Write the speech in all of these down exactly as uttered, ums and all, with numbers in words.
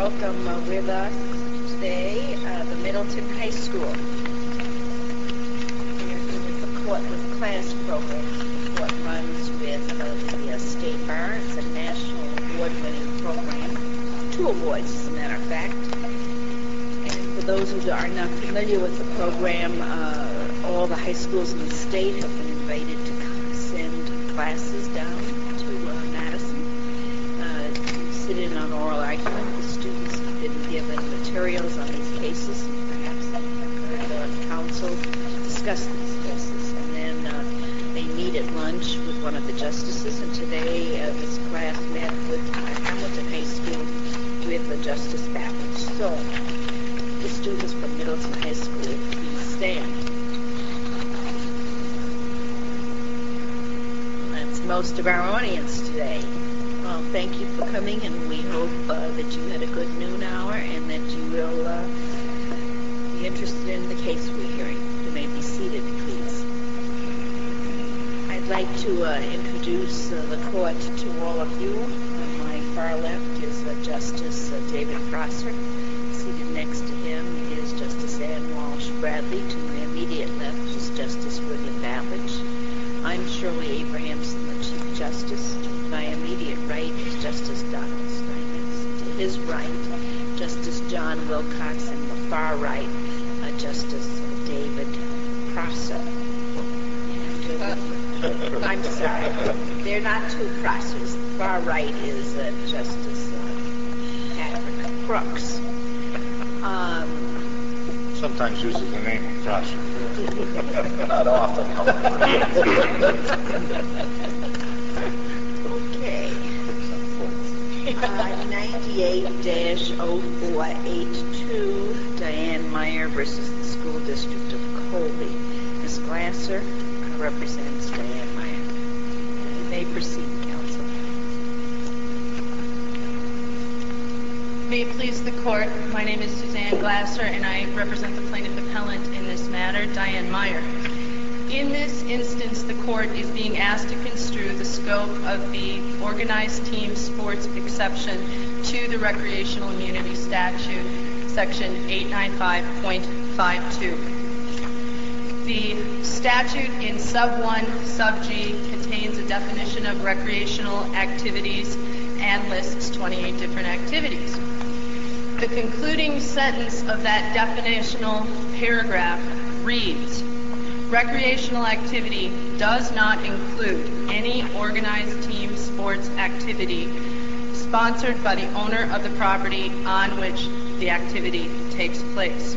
welcome uh, with us today uh, the Middleton High School. We're with the Court with Class program. The court runs with uh, the uh, State Bar. It's a national award-winning program. Two awards, as a matter of fact. And for those who are not familiar with the program, uh, all the high schools in the state have been invited to send classes down to uh, Madison uh, to sit in on oral argument. The students have been given materials on these cases. Perhaps they have heard on counsel discuss these cases. And then uh, they meet at lunch with one of the justices. And today uh, this class met with Hamilton High School with uh, Justice Babbage. So the students from Middleton High School, please stand. That's most of our audience today. Well, thank you for coming, and we hope uh, that you had a good noon hour and that you will uh, be interested in the case we're hearing. You may be seated, please. I'd like to uh, introduce uh, the court to all of you. On my far left is uh, Justice uh, David Prosser. Seated next to him is Justice Ann Walsh Bradley. To my immediate left is Justice William Babbage. I'm Shirley Abrahamson, the Chief Justice. To my immediate right is Justice Donald Steinmetz. To his right, Justice John Wilcox, and the far right, uh, Justice David Prosser. Uh, I'm sorry, they're not two Prossers. The far right is uh, Justice uh, Patrick Crooks. Um, Sometimes uses the name of Prosser. Not often. Okay. Uh, ninety-eight dash oh four eighty-two, Diane Meyer versus the School District of Colby. Miz Glasser represents Diane Meyer. You may proceed, counsel. May it please the court, my name is Suzanne Glasser, and I represent the plaintiff appellant in this matter, Diane Meyer. In this instance, the court is being asked to construe the scope of the organized team sports exception to the recreational immunity statute, section eight ninety-five point five two. The statute in sub one, sub G contains a definition of recreational activities and lists twenty-eight different activities. The concluding sentence of that definitional paragraph reads, recreational activity does not include any organized team sports activity sponsored by the owner of the property on which the activity takes place.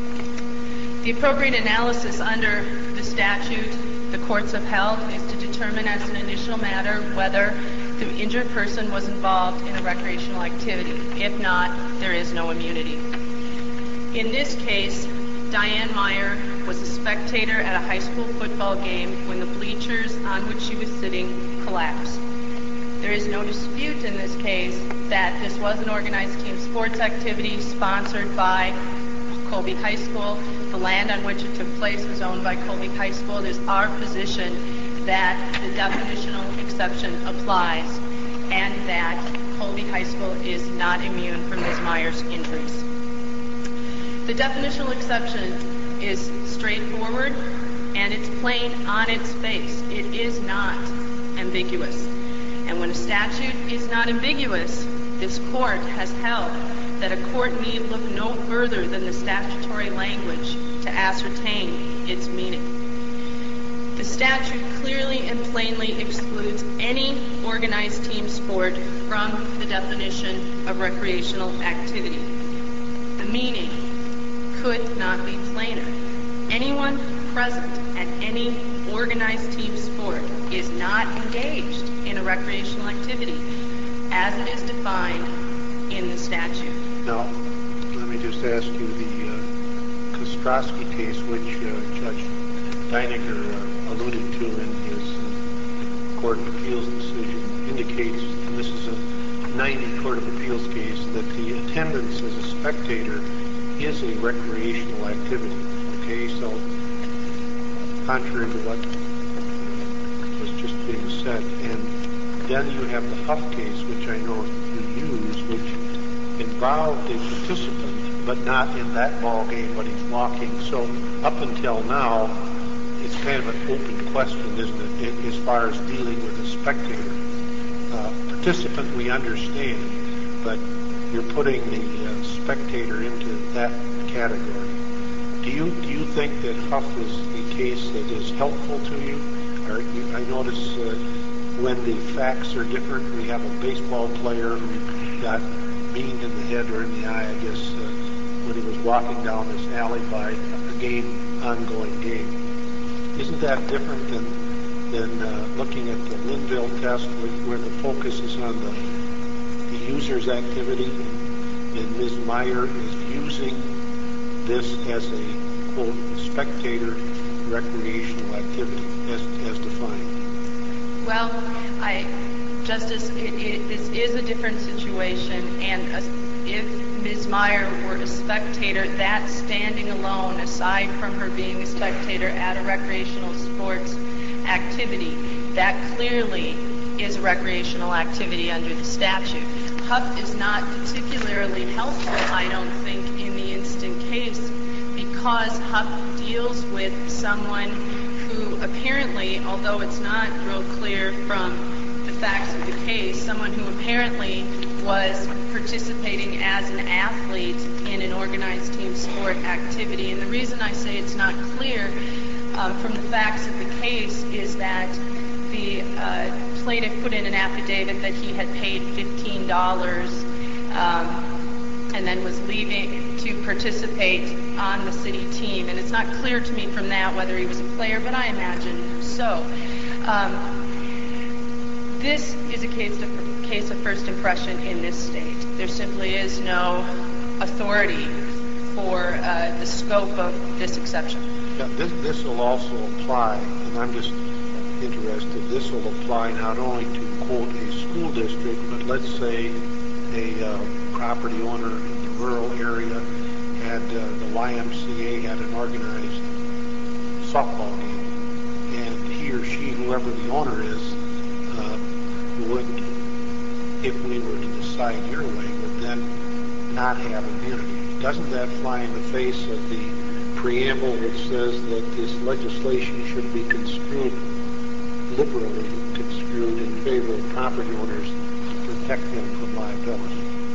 The appropriate analysis under the statute the courts have held is to determine as an initial matter whether the injured person was involved in a recreational activity. If not, there is no immunity. In this case, Diane Meyer was a spectator at a high school football game when the bleachers on which she was sitting collapsed. There is no dispute in this case that this was an organized team sports activity sponsored by Colby High School. The land on which it took place was owned by Colby High School. It is our position that the definitional exception applies and that Colby High School is not immune from Miz Meyer's injuries. The definitional exception is straightforward and it's plain on its face. It is not ambiguous. And when a statute is not ambiguous, this court has held that a court need look no further than the statutory language to ascertain its meaning. The statute clearly and plainly excludes any organized team sport from the definition of recreational activity. The meaning could not be plainer. Anyone present at any organized team sport is not engaged in a recreational activity as it is defined in the statute. Now, let me just ask you, the uh, Kostrowski case, which uh, Judge Deininger uh, alluded to in his uh, Court of Appeals decision, indicates, and this is a ninety Court of Appeals case, that the attendance as a spectator is a recreational activity. Okay, so contrary to what was just being said, and then you have the Huff case, which I know you use, which involved a participant, but not in that ball game, but he's walking. So up until now, it's kind of an open question, isn't it, as far as dealing with a spectator. Uh, participant, we understand, but you're putting the uh, spectator into that category. Do you do you think that Huff is a case that is helpful to you? Or you, I notice uh, when the facts are different, we have a baseball player who got beamed in the head or in the eye, I guess, uh, when he was walking down this alley by a game, ongoing game. Isn't that different than than uh, looking at the Linville test, where, where the focus is on the the user's activity, and, and Miz Meyer is using this as a, quote, spectator recreational activity, as, as defined? Well, I, Justice, it, it, this is a different situation, and a, if Miz Meyer were a spectator, that standing alone, aside from her being a spectator at a recreational sports activity, that clearly is a recreational activity under the statute. Huff is not particularly helpful, I don't think, in the instant case, because Huff deals with someone who apparently, although it's not real clear from the facts of the case, someone who apparently was participating as an athlete in an organized team sport activity. And the reason I say it's not clear um, from the facts of the case is that the uh, plaintiff put in an affidavit that he had paid fifteen dollars um, and then was leaving to participate on the city team. And it's not clear to me from that whether he was a player, but I imagine so. Um, this is a case of, case of first impression in this state. There simply is no authority for uh, the scope of this exception. Yeah, this, this will also apply, and I'm just interested, this will apply not only to, quote, a school district, but let's say a uh, property owner in the rural area had, uh, the Y M C A had an organized softball game, and he or she, whoever the owner is, uh, would, if we were to decide your way, would then not have immunity. Doesn't that fly in the face of the preamble which says that this legislation should be construed liberally construed in favor of property owners to protect them from liability?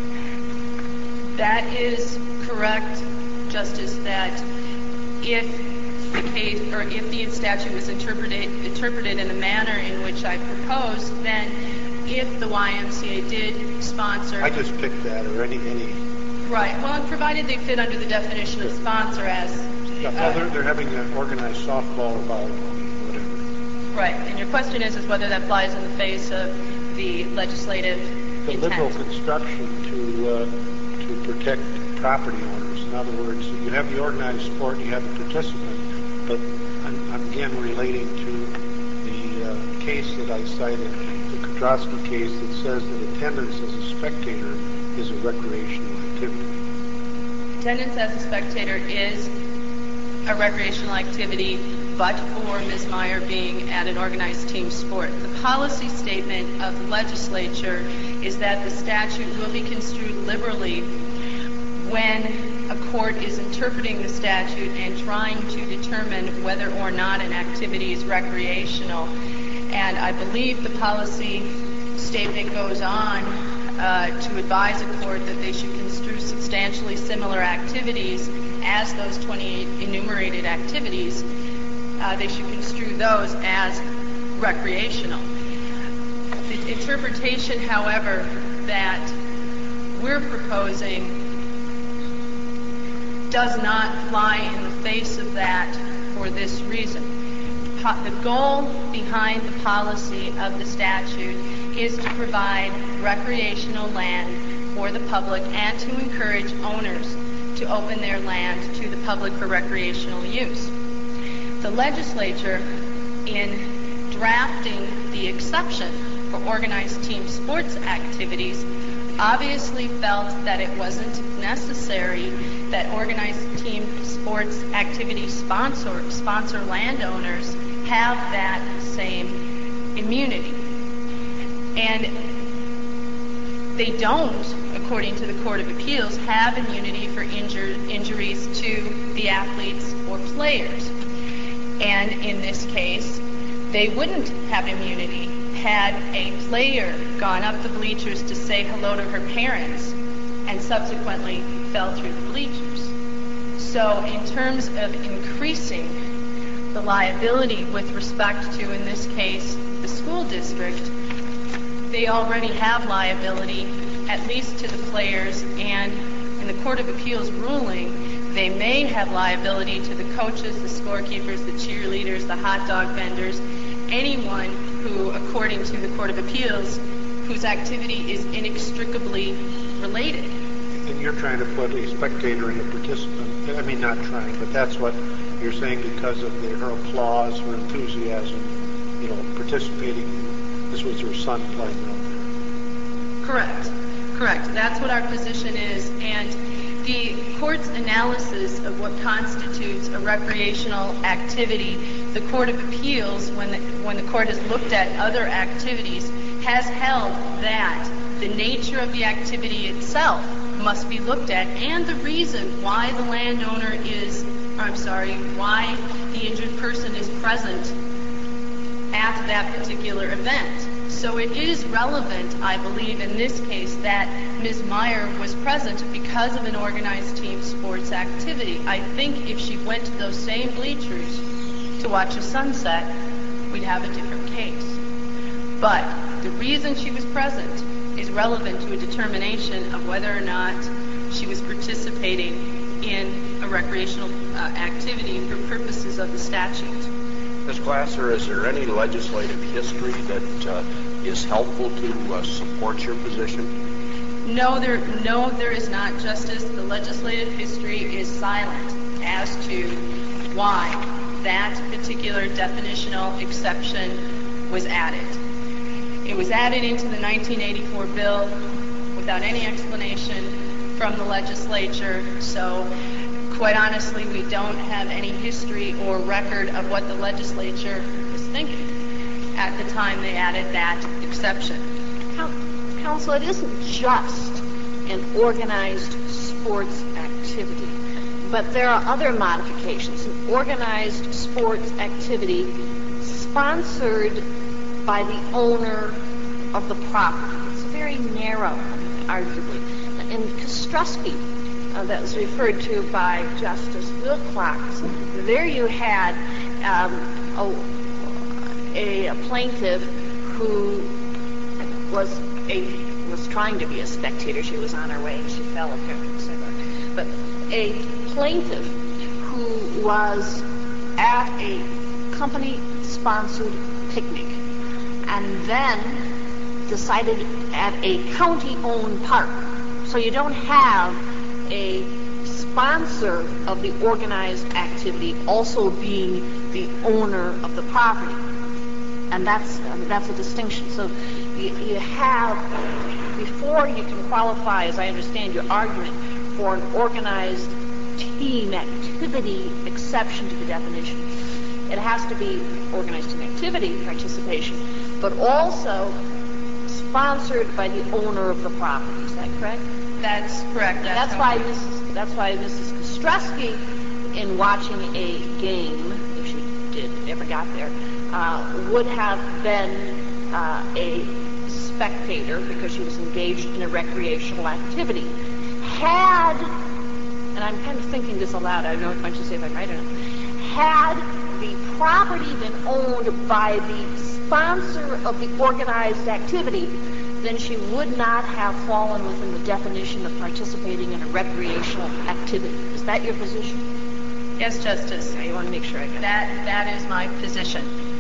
That is correct, Justice, that if the case or if the statute was interpreted interpreted in the manner in which I proposed, then if the Y M C A did sponsor... I just picked that, or any... any Right. Well, provided they fit under the definition of sponsor as... Yeah, well, uh, they're, they're having an organized softball or volleyball, whatever. Right. And your question is, is whether that flies in the face of the legislative the intent. liberal construction to uh, to protect property owners. In other words, you have the organized sport, you have the participant, but I'm, I'm again relating to the uh, case that I cited, the Kotrosky case, that says that attendance as a spectator is a recreational activity. Attendance as a spectator is a recreational activity, but for Miz Meyer being at an organized team sport. The policy statement of the legislature is that the statute will be construed liberally when a court is interpreting the statute and trying to determine whether or not an activity is recreational. And I believe the policy statement goes on uh, to advise a court that they should construe substantially similar activities as those twenty-eight enumerated activities. Uh, they should construe those as recreational. The interpretation, however, that we're proposing does not fly in the face of that for this reason. Po- the goal behind the policy of the statute is to provide recreational land for the public and to encourage owners to open their land to the public for recreational use. The legislature, in drafting the exception for organized team sports activities, obviously felt that it wasn't necessary that organized team sports activity sponsor, sponsor landowners have that same immunity. And they don't, according to the Court of Appeals, have immunity for injur- injuries to the athletes or players. And in this case, they wouldn't have immunity had a player gone up the bleachers to say hello to her parents and subsequently fell through the bleachers. So in terms of increasing the liability with respect to, in this case, the school district, they already have liability, at least to the players, and in the Court of Appeals ruling, they may have liability to the coaches, the scorekeepers, the cheerleaders, the hot dog vendors, anyone who, according to the Court of Appeals, whose activity is inextricably related. And you're trying to put a spectator and a participant, I mean, not trying, but that's what you're saying because of the, her applause, her enthusiasm, you know, participating. This was her son playing out there. Correct. Correct. That's what our position is. And the court's analysis of what constitutes a recreational activity, the Court of Appeals, when the, when the court has looked at other activities, has held that the nature of the activity itself must be looked at, and the reason why the landowner is, or I'm sorry, why the injured person is present at that particular event. So it is relevant, I believe, in this case, that Miz Meyer was present because of an organized team sports activity. I think if she went to those same bleachers to watch a sunset, we'd have a different case. But the reason she was present is relevant to a determination of whether or not she was participating in a recreational uh, activity for purposes of the statute. Miz Glasser, is there any legislative history that uh, is helpful to uh, support your position? No, there, no, there is not, Justice. The legislative history is silent as to why that particular definitional exception was added. It was added into the nineteen eighty-four bill without any explanation from the legislature, so quite honestly, we don't have any history or record of what the legislature was thinking at the time they added that exception. Counsel, it isn't just an organized sports activity, but there are other modifications. An organized sports activity sponsored by the owner of the property. It's very narrow, arguably. In Kostrowski, uh, that was referred to by Justice Wilcox, there you had um, a, a plaintiff who was a was trying to be a spectator. She was on her way and she fell apparently. But a plaintiff who was at a company-sponsored picnic and then decided at a county-owned park. So you don't have a sponsor of the organized activity also being the owner of the property. And that's uh, that's a distinction. So you, you have, before you can qualify, as I understand your argument, for an organized team activity exception to the definition, it has to be organized team activity participation, but also sponsored by the owner of the property. Is that correct? That's correct. That's, that's why Missus That's why Missus Kostrowski, in watching a game, if she did ever got there, uh, would have been uh, a spectator because she was engaged in a recreational activity. Had, and I'm kind of thinking this aloud, I don't want you to say if I'm right or not, had the property been owned by the sponsor of the organized activity, then she would not have fallen within the definition of participating in a recreational activity. Is that your position? Yes, Justice. I want to make sure I got that. That is my position.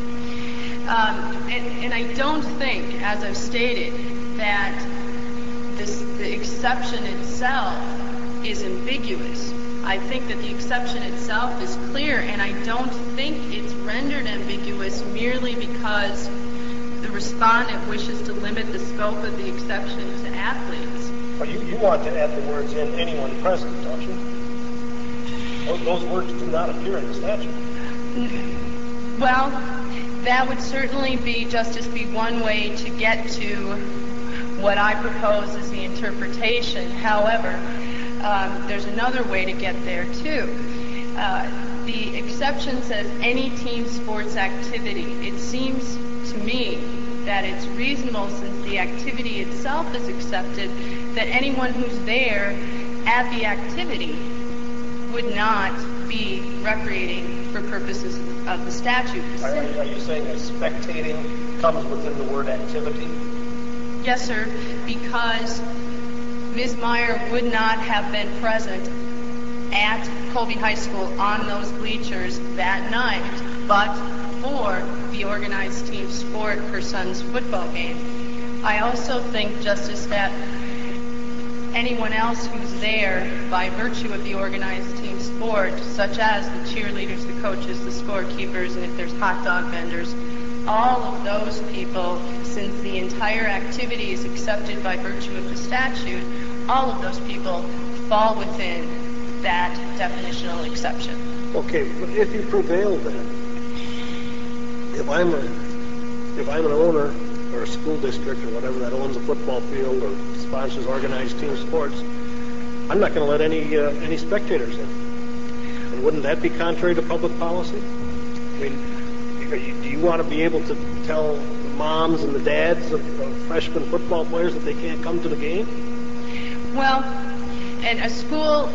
Um, and, and I don't think, as I've stated, that this, the exception itself is ambiguous. I think that the exception itself is clear, and I don't think it's rendered ambiguous merely because the respondent wishes to limit the scope of the exception to athletes. But you, you want to add the words "in anyone present," don't you? Those, those words do not appear in the statute. Well, that would certainly be, Justice, be one way to get to What I propose is the interpretation. However, um, there's another way to get there too. Uh, the exception says any team sports activity. It seems to me that it's reasonable, since the activity itself is accepted, that anyone who's there at the activity would not be recreating for purposes of the statute. Are, are you saying that spectating comes within the word activity? Yes, sir, because Miz Meyer would not have been present at Colby High School on those bleachers that night, but for the organized team sport, her son's football game. I also think, Justice, that anyone else who's there by virtue of the organized team sport, such as the cheerleaders, the coaches, the scorekeepers, and if there's hot dog vendors, all of those people, since the entire activity is accepted by virtue of the statute, all of those people fall within that definitional exception. Okay, but if you prevail then, if I'm a, if I'm an owner or a school district or whatever that owns a football field or sponsors organized team sports, I'm not going to let any uh, any spectators in. And wouldn't that be contrary to public policy? I mean, are you, do you want to be able to tell the moms and the dads of, of freshman football players that they can't come to the game? Well, and a school,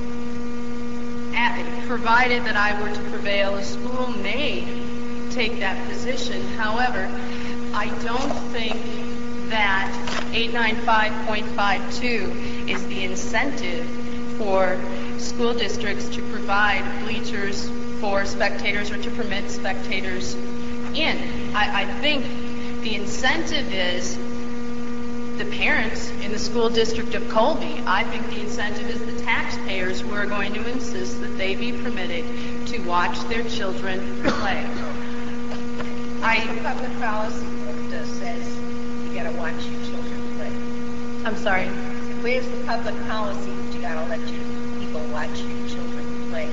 at, provided that I were to prevail, a school may take that position. However, I don't think that eight ninety-five point five two is the incentive for school districts to provide bleachers for spectators or to permit spectators in. I, I think the incentive is the parents in the school district of Colby. I think the incentive is the taxpayers who are going to insist that they be permitted to watch their children play. I, The public policy book says you got to watch your children play. I'm sorry. Where's the public policy that you got to let your people watch your children play?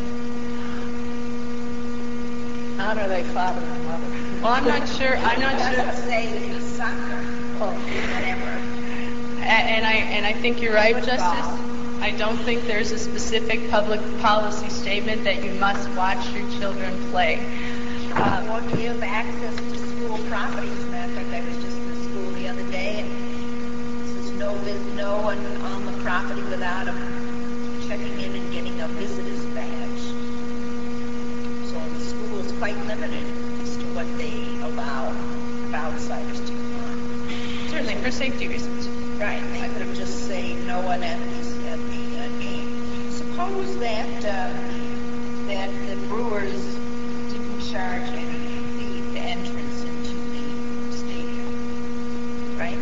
Honor thy father and mother. Well, I'm not sure. I'm not It sure. doesn't say that it's soccer or whatever. A- And I and I think you're right, Football. Justice. I don't think there's a specific public policy statement that you must watch your children play. Um, Or give access to school property. As a matter of fact, I was just in the school the other day, and it says no, vis- no one on the property without a, checking in and getting a visitor's badge. So the school is quite limited as to what they allow outsiders to come on. certainly for safety reasons. Right, they could have just say no one at the, at the uh, game. Suppose that, uh, that the Brewers didn't charge any fee for entrance into the stadium, right?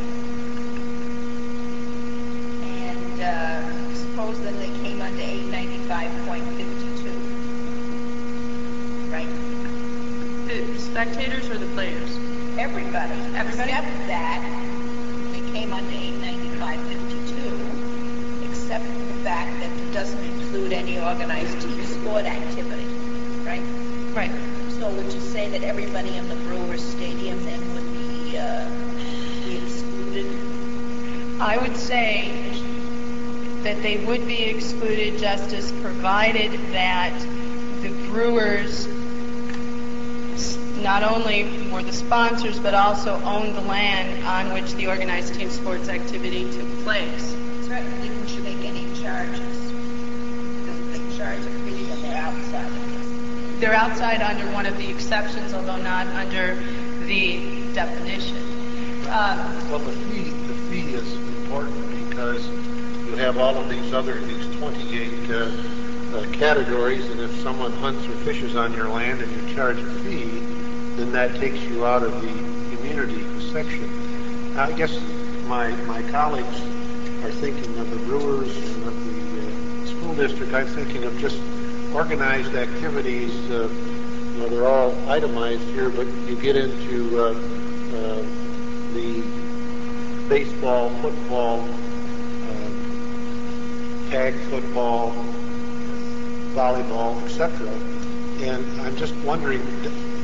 And, uh, suppose then they came under eight ninety-five point fifty-two, right? The spectators or the players? Everybody, Everybody? except that they came under eight ninety-five fifty-two, except for the fact that it doesn't include any organized team sport activity, right? Right. So would you say that everybody in the Brewers Stadium then would be, uh, be excluded? I would say that they would be excluded, Justice, provided that the Brewers s- not only were the sponsors, but also owned the land on which the organized team sports activity took place. Certainly didn't make any charges. Because they charge a fee and they're outside of this. They're outside under one of the exceptions, although not under the definition. Um, Well, the fee, the fee is important because you have all of these other, these twenty-eight uh, uh, categories, and if someone hunts or fishes on your land and you charge a fee, then that takes you out of the immunity section. I guess my my colleagues are thinking of the Brewers and of the uh, school district. I'm thinking of just organized activities. Uh, you know, they're all itemized here, but you get into uh, uh, the baseball, football, uh, tag football, volleyball, et cetera. And I'm just wondering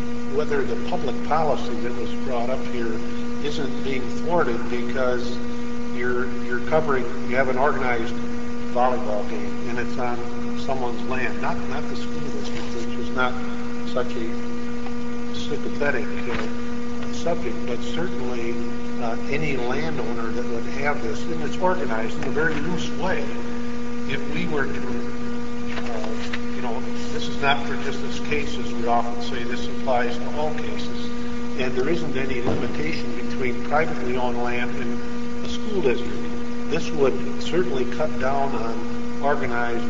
whether the public policy that was brought up here isn't being thwarted because you're, you're covering, you have an organized volleyball game, and it's on someone's land, not, not the school district, which is not such a sympathetic uh, subject, but certainly uh, any landowner that would have this, and it's organized in a very loose way. If we were to, uh, you know, this is not for just this case, as we often say, this applies to all cases, and there isn't any limitation between privately owned land and a school district. This would certainly cut down on organized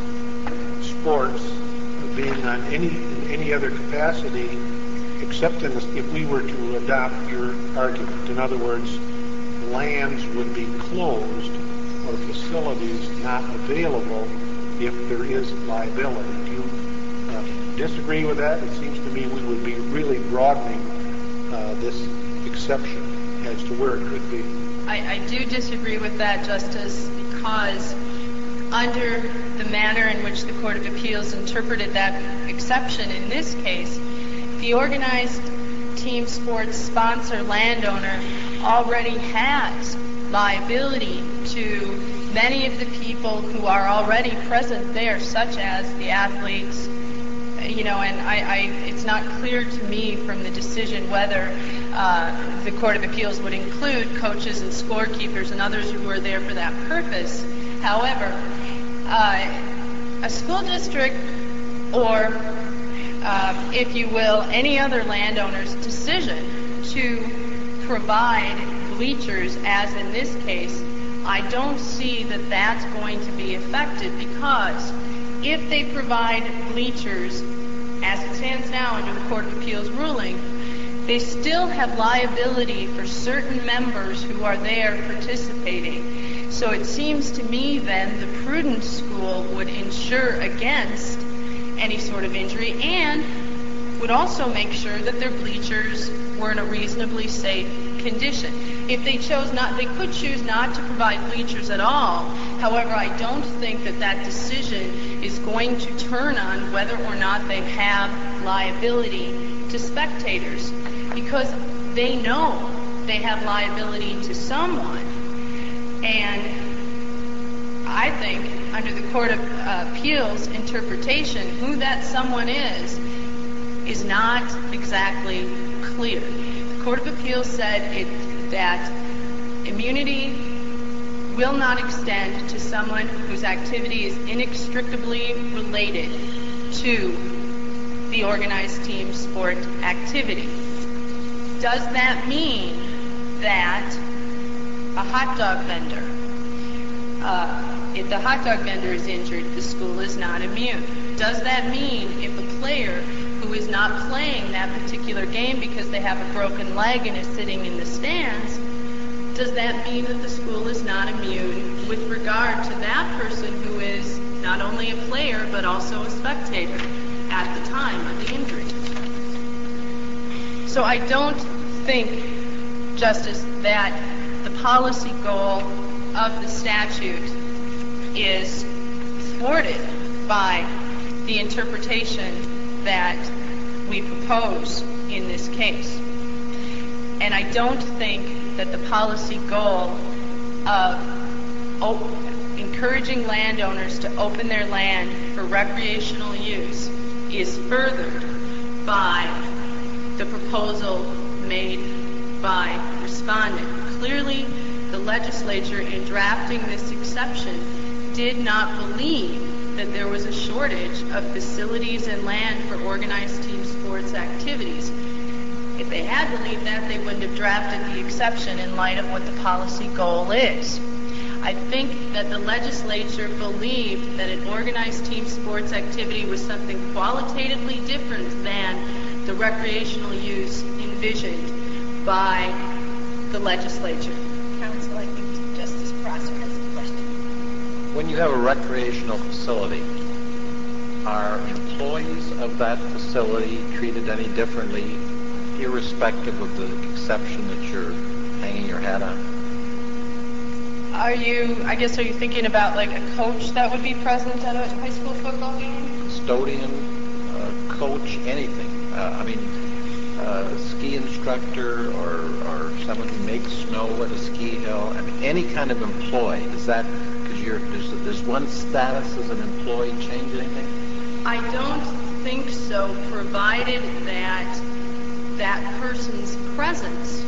sports being on any in any other capacity, except in this, if we were to adopt your argument. In other words, lands would be closed or facilities not available if there is liability. Do you uh, disagree with that? It seems to me we would be really broadening uh, this exception as to where it could be. I, I do disagree with that, Justice, because under the manner in which the Court of Appeals interpreted that exception in this case, the organized team sports sponsor landowner already has liability to many of the people who are already present there, such as the athletes. You know, and I, I, it's not clear to me from the decision whether uh, the Court of Appeals would include coaches and scorekeepers and others who are there for that purpose. However, uh, a school district or, uh, if you will, any other landowner's decision to provide bleachers, as in this case, I don't see that that's going to be affected, because if they provide bleachers, as it stands now under the Court of Appeals ruling, they still have liability for certain members who are there participating. So it seems to me then the prudent school would insure against any sort of injury and would also make sure that their bleachers were in a reasonably safe condition. If they chose not, they could choose not to provide bleachers at all. However, I don't think that that decision is going to turn on whether or not they have liability to spectators, because they know they have liability to someone. And I think under the Court of uh, Appeals interpretation, who that someone is, is not exactly clear. The Court of Appeals said it, that immunity will not extend to someone whose activity is inextricably related to the organized team sport activity. Does that mean that a hot dog vendor, uh, if the hot dog vendor is injured, the school is not immune? Does that mean if a player who is not playing that particular game because they have a broken leg and is sitting in the stands, does that mean that the school is not immune with regard to that person who is not only a player but also a spectator at the time of the injury? So I don't think, Justice, that the policy goal of the statute is thwarted by the interpretation that we propose in this case. And I don't think that the policy goal of op- encouraging landowners to open their land for recreational use is furthered by the proposal made by respondent. Clearly, the legislature, in drafting this exception, did not believe that there was a shortage of facilities and land for organized team sports activities. If they had believed that, they wouldn't have drafted the exception in light of what the policy goal is. I think that the legislature believed that an organized team sports activity was something qualitatively different than the recreational use envisioned by the legislature. Counsel, I think Justice Prosser has a question. When you have a recreational facility, are employees of that facility treated any differently, irrespective of the exception that you're hanging your hat on? Are you, I guess, are you thinking about like a coach that would be present at a high school football game? Custodian, uh, coach, anything. Uh, I mean, uh, ski instructor or, or or someone who makes snow at a ski hill, I mean, any kind of employee, is that, because you're, does, does one status as an employee change anything? I don't think so, provided that that person's presence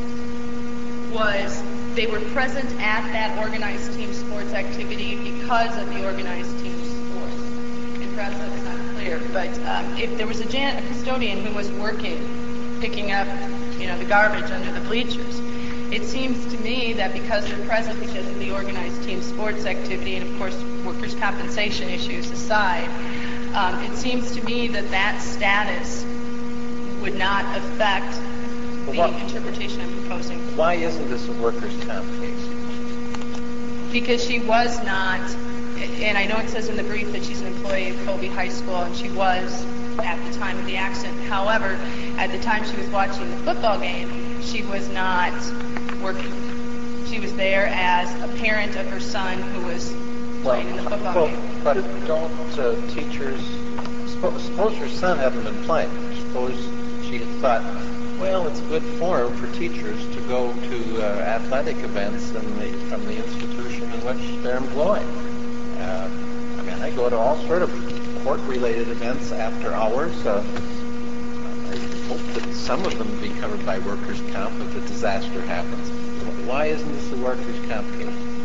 was, they were present at that organized team sports activity because of the organized team sports. And perhaps that's not clear, but um, if there was a, jan- a custodian who was working, picking up, you know, the garbage under the bleachers, it seems to me that because they're present because of the organized team sports activity, and of course workers' compensation issues aside, um, it seems to me that that status would not affect the Well, interpretation I'm proposing. Why isn't this a workers' comp case? Because she was not, and I know it says in the brief that she's an employee of Colby High School, and she was at the time of the accident. However, at the time she was watching the football game, she was not working. She was there as a parent of her son who was playing in the football well, game. But don't uh, teachers, suppose, suppose her son hadn't been playing. Suppose she had thought, well, it's good form for teachers to go to uh, athletic events in the, from the institution in which they're employed. Uh, I mean, I go to all sort of court-related events after hours. Uh, I hope that some of them be covered by workers' comp if a disaster happens. Why isn't this a workers' comp case?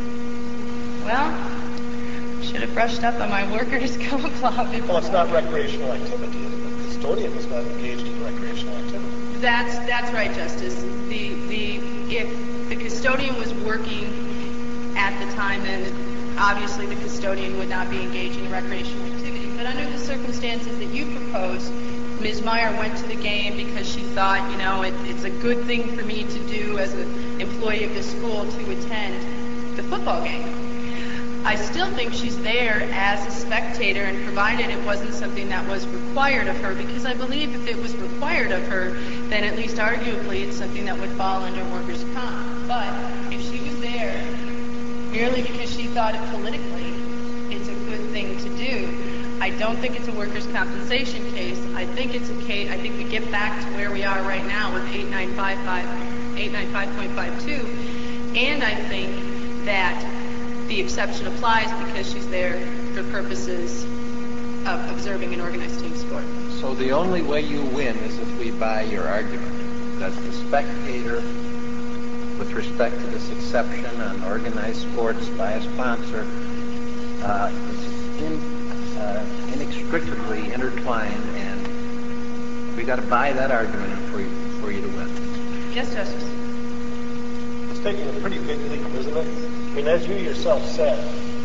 Well, should have brushed up on my workers' comp law before. Well, it's not recreational activity. The custodian is not engaged in recreational activity. That's that's right, Justice. The the if the custodian was working at the time, then obviously the custodian would not be engaging in recreational activity. But under the circumstances that you proposed, Miz Meyer went to the game because she thought, you know, it, it's a good thing for me to do as an employee of the school to attend the football game. I still think she's there as a spectator, and provided it wasn't something that was required of her, because I believe if it was required of her, then at least arguably it's something that would fall under workers' comp. But if she was there merely because she thought it politically, it's a good thing to do, I don't think it's a workers' compensation case. I think it's a case, I think we get back to where we are right now with eight nine five point five two, and I think that the exception applies because she's there for purposes of observing an organized team sport. So the only way you win is if we buy your argument that the spectator, with respect to this exception on organized sports by a sponsor, uh, is in, uh, inextricably intertwined, and we got to buy that argument for you, for you to win. Yes, Justice. It's taking a pretty big leap, isn't it? I mean, as you yourself said,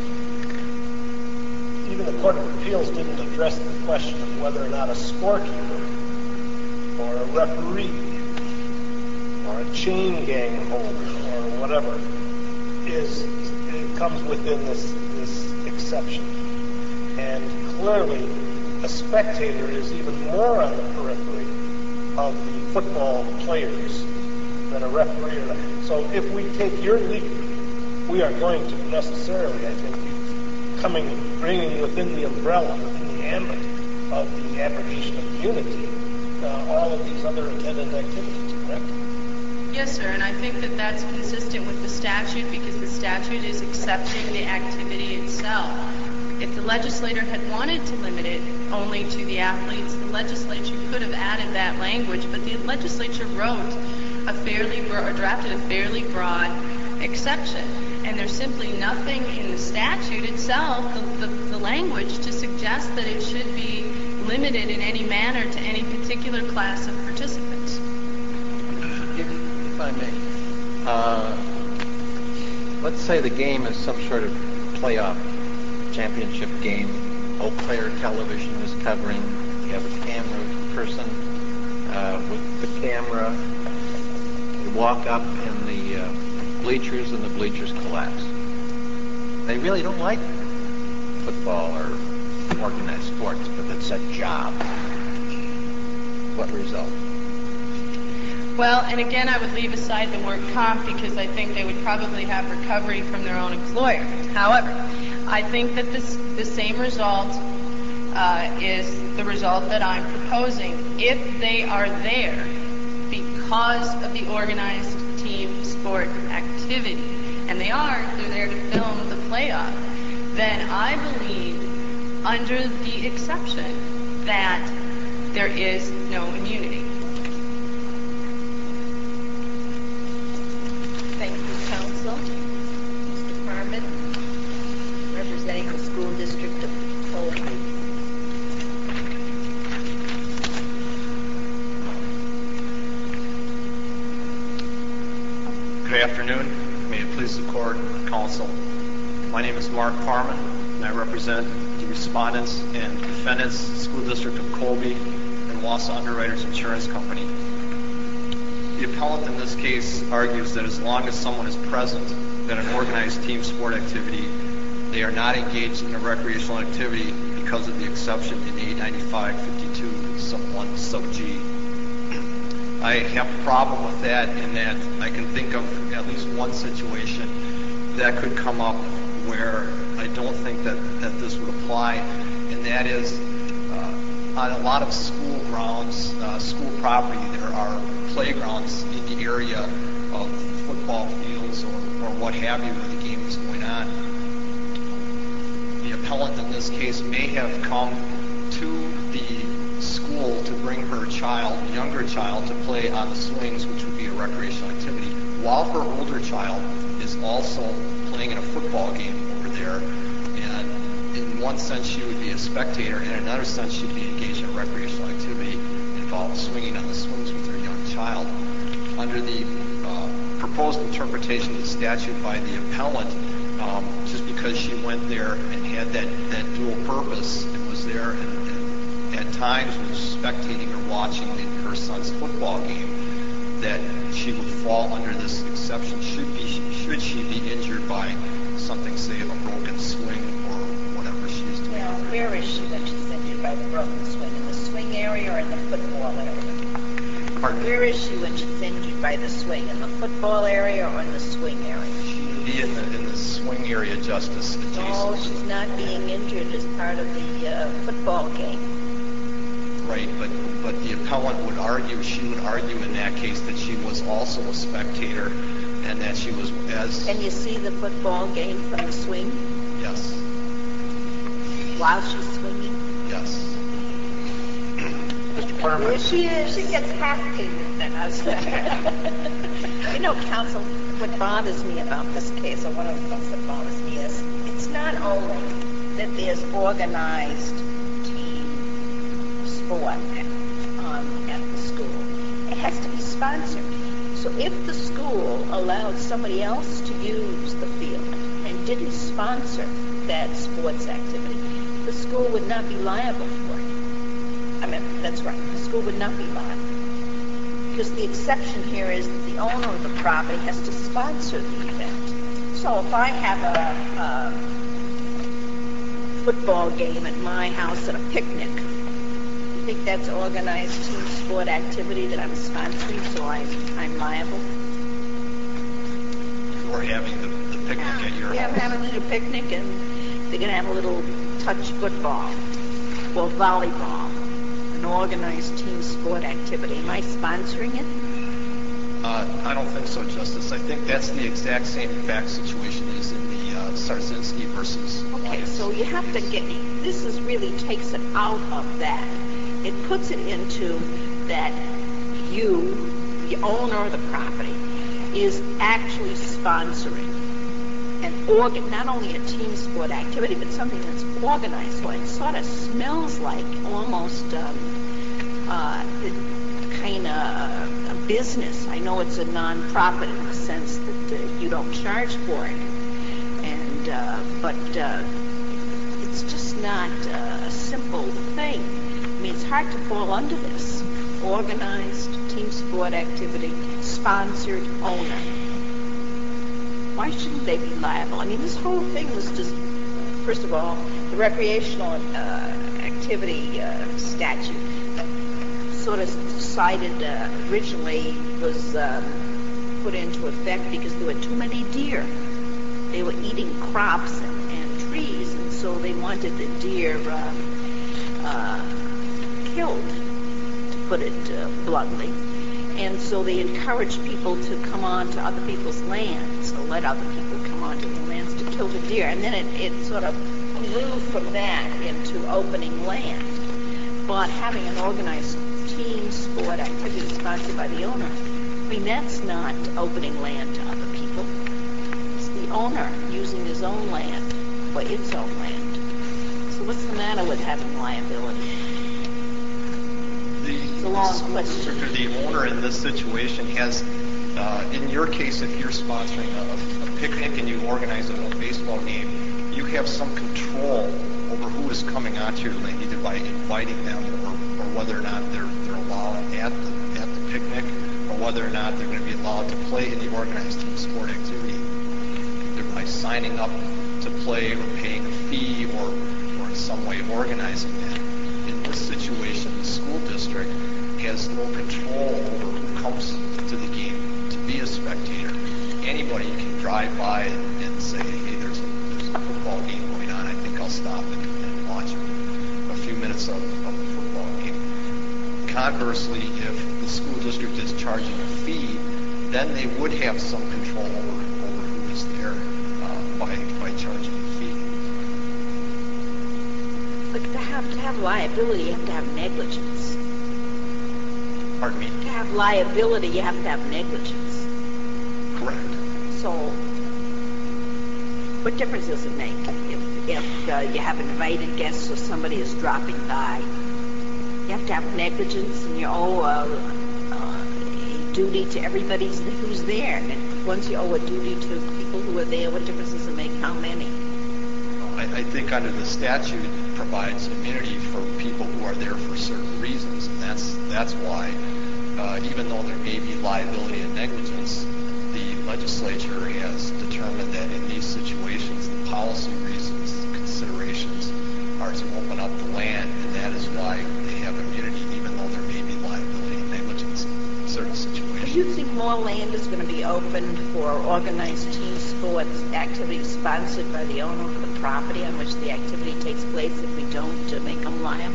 even the Court of Appeals didn't address the question of whether or not a scorekeeper or a referee or a chain gang holder or whatever is it comes within this this exception. And clearly, a spectator is even more on the periphery of the football players than a referee. So if we take your leap, we are going to necessarily, I think, be coming, bringing within the umbrella, within the ambit of the abrogation of immunity, uh, all of these other attendant activities, correct? Yes, sir, and I think that that's consistent with the statute because the statute is accepting the activity itself. If the legislator had wanted to limit it only to the athletes, the legislature could have added that language, but the legislature wrote a fairly broad, or drafted a fairly broad exception. And there's simply nothing in the statute itself, the, the, the language, to suggest that it should be limited in any manner to any particular class of participants. If, if I may, uh, let's say the game is some sort of playoff championship game. Oak Player Television is covering. You have a camera person uh, with the camera. You walk up in the uh, bleachers and the bleachers collapse. They really don't like football or organized sports, but it's a job. What result? Well, and again, I would leave aside the word comp because I think they would probably have recovery from their own employer. However, I think that this, the same result uh, is the result that I'm proposing. If they are there because of the organized team team sport activity, and they are, they're there to film the playoff, then I believe, under the exception, that there is no immunity. Thank you, counsel. Mister Parman, representing the school district of Colby. Good afternoon. May it please the court, counsel. My name is Mark Parman, and I represent the respondents and defendants, School District of Colby and Wausau Underwriters Insurance Company. The appellant in this case argues that as long as someone is present at an organized team sport activity, they are not engaged in a recreational activity because of the exception in A ninety-five fifty-two sub one sub G. I have a problem with that in that I can think of at least one situation that could come up where I don't think that, that this would apply, and that is uh, on a lot of school grounds, uh, school property, there are playgrounds in the area of football fields or, or what have you where the game is going on. The appellant in this case may have come to the school to bring her child, younger child, to play on the swings, which would be a recreational activity, while her older child is also playing in a football game over there. And in one sense, she would be a spectator, and in another sense, she'd be engaged in a recreational activity involving swinging on the swings with her young child. Under the uh, proposed interpretation of the statute by the appellant, um, just because she went there and had that, that dual purpose and was there and, and at times was spectating or watching in her son's football game, that she would fall under this exception should be should she be injured by something, say, a broken swing or whatever she is doing. Well, where is she when she's injured by the broken swing? In the swing area or in the football area? Pardon? Where is she when she's injured by the swing? In the football area or in the swing area? She would be in the in the swing area, Justice. No, she's not being injured as part of the uh, football game. Right, but but the appellant would argue, she would argue in that case that she was also a spectator and that she was as... Can you see the football game from the swing? Yes. While she's swinging? Yes. Mister Parman. There she is. She gets half painted than us. You know, counsel, what bothers me about this case, or one of the things that bothers me, is it's not only that there's organized sport um, at the school. It has to be sponsored. So if the school allowed somebody else to use the field and didn't sponsor that sports activity, the school would not be liable for it. I mean, that's right. The school would not be liable. Because the exception here is that the owner of the property has to sponsor the event. So if I have a, a football game at my house at a picnic, I think that's organized team sport activity that I'm sponsoring, so I'm, I'm liable. We're having the, the picnic Yeah, at your yeah, I'm house. having a little picnic, and they're going to have a little touch football or volleyball, an organized team sport activity. Am I sponsoring it? Uh, I don't think so, Justice. I think that's the exact same fact situation as in the uh, Sarzinski versus... Okay, Lyons so you have to get, this is really takes it out of that. It puts it into that you, the owner of the property, is actually sponsoring an organ, not only a team sport activity, but something that's organized. So it sort of smells like almost um, uh, kind of a business. I know it's a non-profit in the sense that uh, you don't charge for it, and uh, but uh, it's just not uh, a simple thing. I mean, it's hard to fall under this. Organized team sport activity, sponsored owner. Why shouldn't they be liable? I mean, this whole thing was just, first of all, the recreational uh, activity uh, statute sort of decided uh, originally was um, put into effect because there were too many deer. They were eating crops and, and trees, and so they wanted the deer uh, uh, killed, to put it uh, bluntly. And so they encourage people to come on to other people's lands, or let other people come onto their lands to kill the deer. And then it, it sort of grew from that into opening land. But having an organized team sport activity sponsored by the owner, I mean, that's not opening land to other people. It's the owner using his own land for its own land. So what's the matter with having liability? The, a long the school question. district or the owner in this situation has, uh, in your case, if you're sponsoring a, a picnic and you organize a, a baseball game, you have some control over who is coming onto your land, either by inviting them or, or whether or not they're they're allowed at the, at the picnic, or whether or not they're going to be allowed to play in the organized team sport activity. Either by signing up to play or paying a fee or, or in some way organizing that. In this situation, the school district has no control over who comes to the game to be a spectator. Anybody can drive by and, and say, hey, there's a, there's a football game going on. I think I'll stop and, and watch a few minutes of, of a football game. Conversely, if the school district is charging a fee, then they would have some control over, over who is there uh, by, by charging a fee. But to have, to have liability, you have to have negligence. Pardon me? To have liability, you have to have negligence. Correct. So, what difference does it make if, if uh, you have invited guests or somebody is dropping by? You have to have negligence, and you owe a, a duty to everybody who's there. And once you owe a duty to people who are there, what difference does it make how many? I, I think under the statute it provides immunity for people who are there for certain reasons, and that's that's why, uh, even though there may be liability and negligence, the legislature has determined that in these situations, the policy reasons, considerations are to open up the land, and that is why they have immunity, even though there may be liability and negligence in certain situations. Do you think more land is going to be opened for organized team sports activities sponsored by the owner of the property on which the activity takes place if we don't uh, make them liable?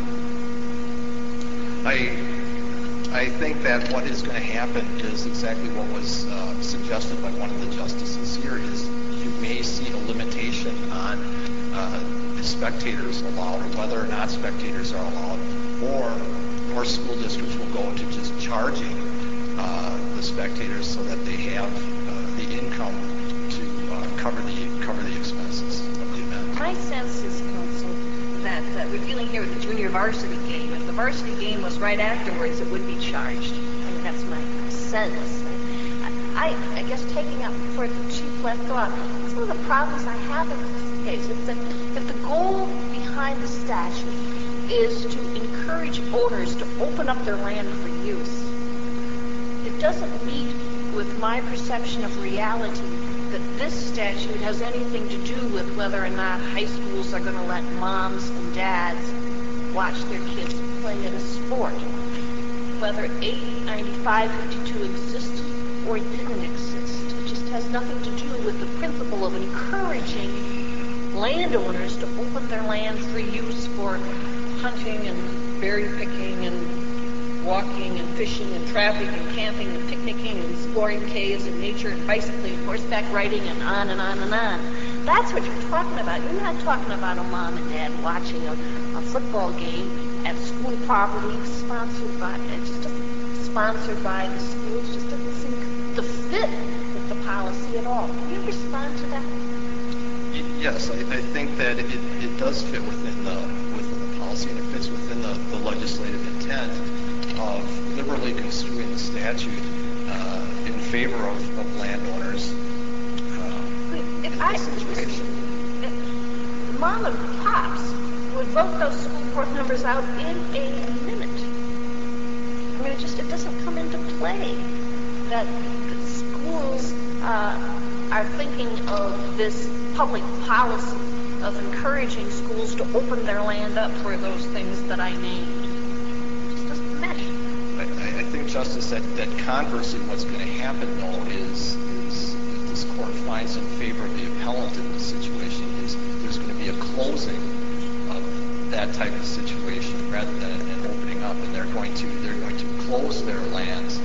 I I think that what is going to happen is exactly what was uh, suggested by one of the justices here, is you may see a limitation on uh, the spectators allowed, or whether or not spectators are allowed, or more school districts will go to just charging uh, the spectators so that they have uh, the income to uh, cover the cover the expenses of the event. My sense is, Counsel, that uh, we're dealing here with the junior varsity game. If the varsity game was right afterwards, it would be charged. I mean, that's my sense. I, I guess taking up before the chief let go out, some of the problems I have in this case is that if the goal behind the statute is to encourage owners to open up their land for use, it doesn't meet with my perception of reality that this statute has anything to do with whether or not high schools are going to let moms and dads watch their kids play at a sport. Whether eight ninety-five fifty-two existed or didn't exist. It just has nothing to do with the principle of encouraging landowners to open their land for use for hunting and berry picking and walking and fishing and trapping and camping and picnicking and exploring caves and nature and bicycling and horseback riding and on and on and on. That's what you're talking about. You're not talking about a mom and dad watching a, a football game at school property sponsored by, it just doesn't, sponsored by the school. It just doesn't seem to fit with the policy at all. Can you respond to that? Yes, I, I think that it, it does fit within the within the policy, and it fits within the, the legislative intent of liberally construing the statute uh, in favor of, of landowners. Uh, if I, if mom and pops would vote those school board members out in a minute. I mean, it just it doesn't come into play that the schools uh, are thinking of this public policy of encouraging schools to open their land up for those things that I named. It just doesn't mesh. I, I think, Justice, that, that conversely what's going to happen, though, is, is if this court finds in favor of the appellant in this situation, is there's going to be a closing of that type of situation rather than an opening up, and they're going to they're going to close their lands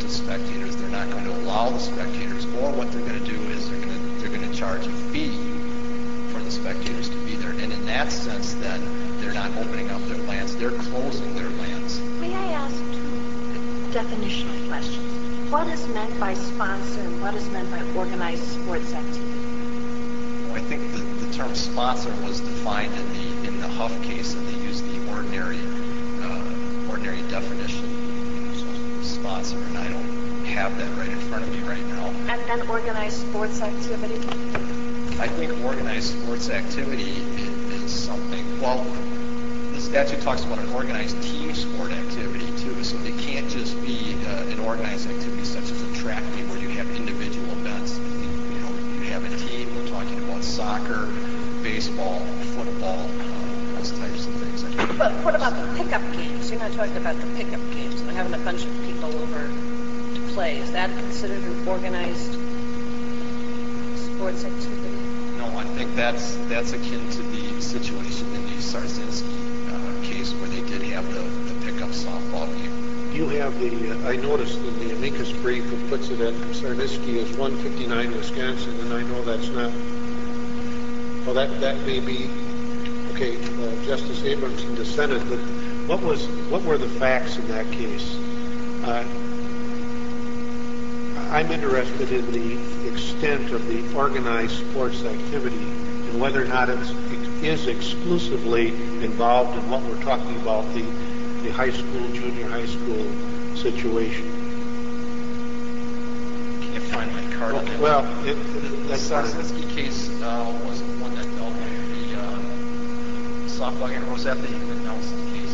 to spectators. They're not going to allow the spectators, or what they're going to do is they're going to they're going to charge a fee for the spectators to be there. And in that sense, then they're not opening up their lands; they're closing their lands. May I ask two definitional questions? What is meant by sponsor and what is meant by organized sports activity? Well, I think the, the term sponsor was defined in the in the Huff case, and they used the ordinary uh, ordinary definition. So sponsor, and I don't have that right in front of me right now. And then organized sports activity? I think organized sports activity is, is something. Well, the statute talks about an organized team sport activity too, so it can't just be uh, an organized activity such as a track meet where you have individual events. You know, you have a team. We're talking about soccer, baseball, football, uh, those types of things. But what about the pickup games? You're not talking about the pickup games and having a bunch of people over to play. Is that considered an organized sports activity? No, I think that's that's akin to the situation in the Sarzinski uh, case where they did have the, the pickup softball game. You have the, uh, I noticed in the amicus brief, it puts it at Sarnisky as one fifty-nine Wisconsin, and I know that's not, well, that, that may be, okay, uh, Justice Abramson dissented, but what was, what were the facts in that case? Uh, I'm interested in the extent of the organized sports activity and whether or not it's, it is exclusively involved in what we're talking about, the, the high school, junior high school situation. Can't find my card on that. Well, it, the, the that's fine. Sarzinski case uh, wasn't one that dealt with the uh, softball game. Or was that the, the Nelson case?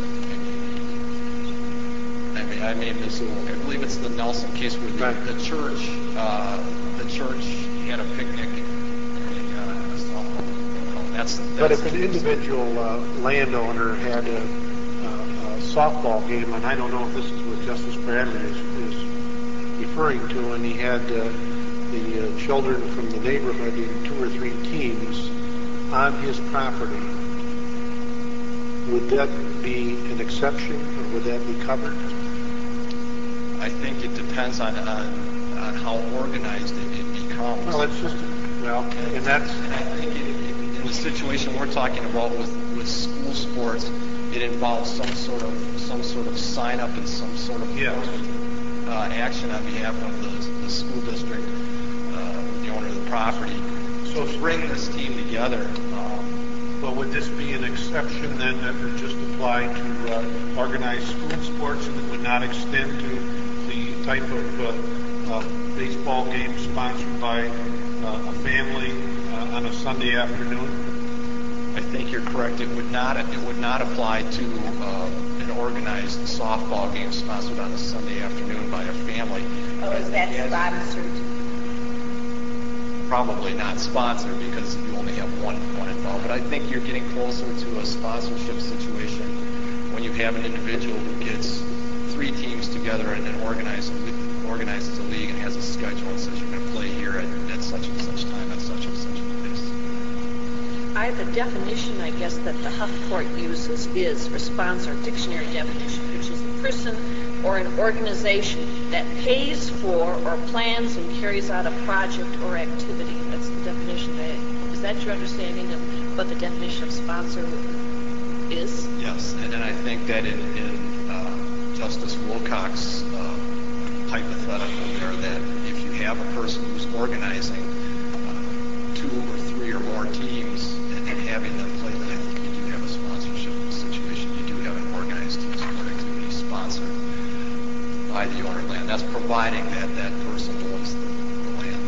I think I may, I may miss it. I believe it's the Nelson case where the, right. the church, uh, the church had a picnic. And, uh, a softball. That's, that's But if an individual uh, landowner had a, a, a softball game, and I don't know if this is what Justice Bradley is, is referring to, and he had uh, the uh, children from the neighborhood in two or three teams on his property, would that be an exception, or would that be covered? I think it depends on on, on how organized it, it becomes. Well, it's just, well, and that's... And I think it, it, in the situation we're talking about with, with school sports, it involves some sort of some sort of sign up and some sort of Yeah. uh, action on behalf of the, the school district, uh, the owner of the property, So to bring this team together. Um, Well, would this be an exception then that would just apply to uh, organized school sports and it would not extend to the type of uh, uh, baseball game sponsored by uh, a family uh, on a Sunday afternoon? I think you're correct. It would not it would not apply to uh, an organized softball game sponsored on a Sunday afternoon by a family. Oh, is that Yes. sponsored? Probably not sponsored because you only have one one involved. But I think you're getting closer to a sponsorship situation when you have an individual who gets three teams together and then organizes organizes a league and has a schedule and says you're going to play here at, at such and such time at such and such a place. I, the definition, I guess, that the Huff Court uses is, for sponsor, dictionary definition, which is a person or an organization that pays for or plans and carries out a project or activity. That's the definition. That, is that your understanding of what the definition of sponsor is? Yes, and then I think that in, in uh, Justice Wilcox's uh, hypothetical there, that if you have a person who's organizing uh, two or three or more teams and, and having them play, then I think you do have a sponsorship situation. You do have an organized team sport activity sponsored by the owner of land. That's providing that that person owns the, the land.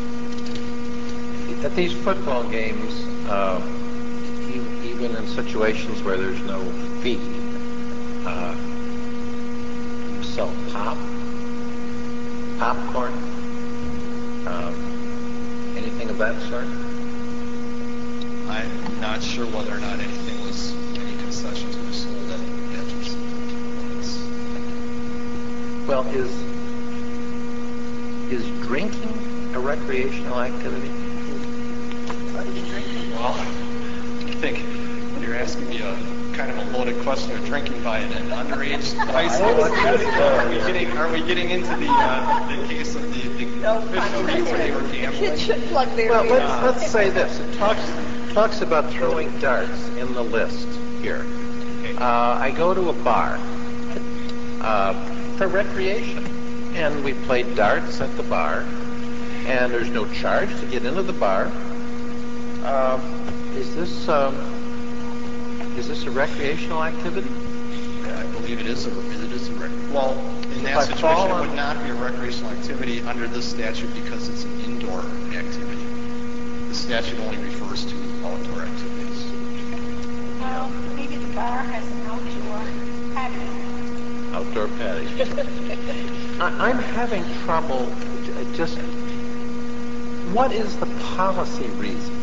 At these football games, uh, e- even in situations where there's no fee, uh, you sell pop, popcorn, um, anything of that sort? I'm not sure whether or not anything was, any concessions were sold at that facilities. Well, is is drinking a recreational activity? Well, I think when you're asking me a, kind of a loaded question of drinking by an underage high school student. Are we getting, are we getting into the, uh, the case of the, the official where they were gambling? Kids should plug their Well, ears. let's, let's say this. It talks, talks about throwing darts in the list here. Uh, I go to a bar uh, for recreation, and we play darts at the bar, and there's no charge to get into the bar. Uh, is this um, is this a recreational activity? Yeah, I believe it is a, it is a rec, well, in that I situation, fall it on- would not be a recreational activity under this statute because it's an indoor activity. The statute only refers to outdoor activities. Well, maybe the bar has an outdoor patio. Outdoor patio. I, I'm having trouble j- just, what is the policy reason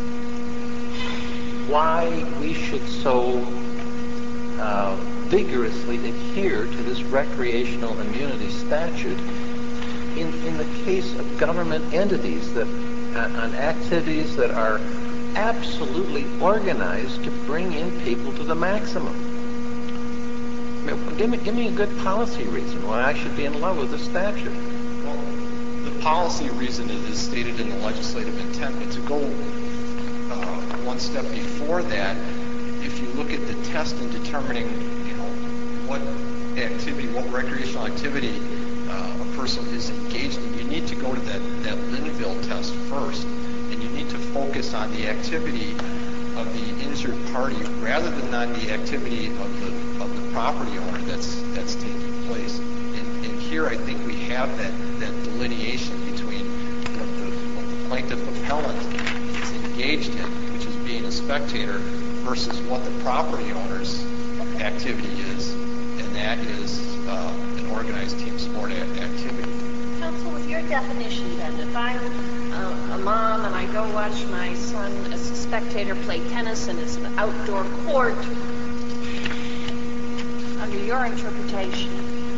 why we should so uh, vigorously adhere to this recreational immunity statute in, in the case of government entities that uh, on activities that are absolutely organized to bring in people to the maximum? I mean, give me, give me a good policy reason why I should be in love with the statute. Well, the policy reason is stated in the legislative intent, but to go uh, one step before that, if you look at the test in determining, you know, what activity, what recreational activity uh, a person is engaged in, you need to go to that, that Linville test first, and you need to focus on the activity of the injured party rather than on the activity of the of the property owner that's that's taking place. And, and here, I think we have that that delineation between what the, what the plaintiff appellant is engaged in, which is being a spectator, versus what the property owner's activity is, and that is uh, an organized team sport a- activity. Counsel, with your definition then, if I'm uh, a mom and I go watch my son as a spectator play tennis and it's an outdoor court, under your interpretation,